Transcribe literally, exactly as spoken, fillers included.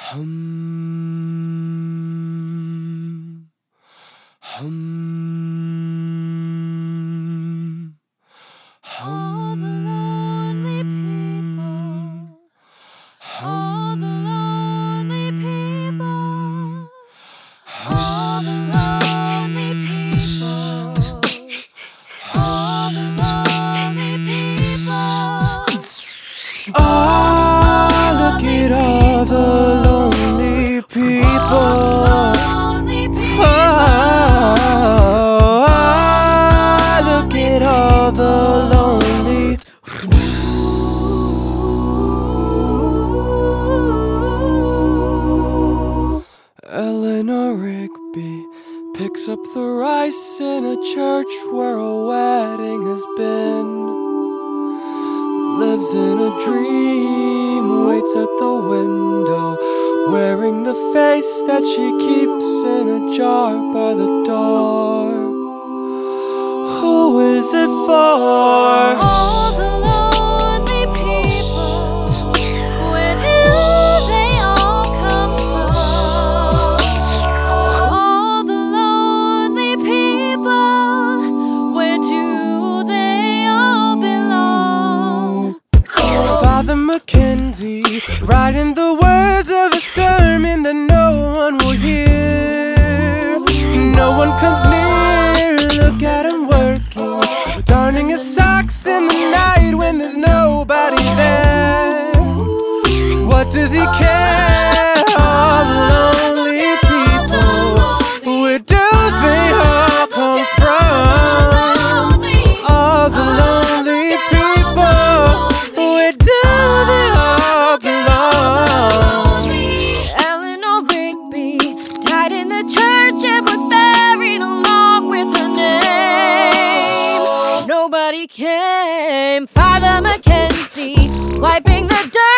Hum, hum, All the lonely people, all the lonely people, all the lonely people, all the lonely people. Ah, look at all the lonely people. Ah, look at all the lonely. Eleanor Rigby picks up the rice in a church where a wedding has been. Lives in a dream, waits at the window, wearing the face that she keeps in a jar by the door. Who is it for? All the lonely people, where do they all come from? All the lonely people, where do they all belong? Father Mackenzie, writing the words of a sermon that no one will hear. No one comes near, look at him working, darning his socks in the night when there's nobody there. What does he care? All the lonely people, where do they all come from? All the lonely people, where do they all belong? Eleanor Rigby died in the church and was buried along with her name. Nobody came. Father Mackenzie wiping the dirt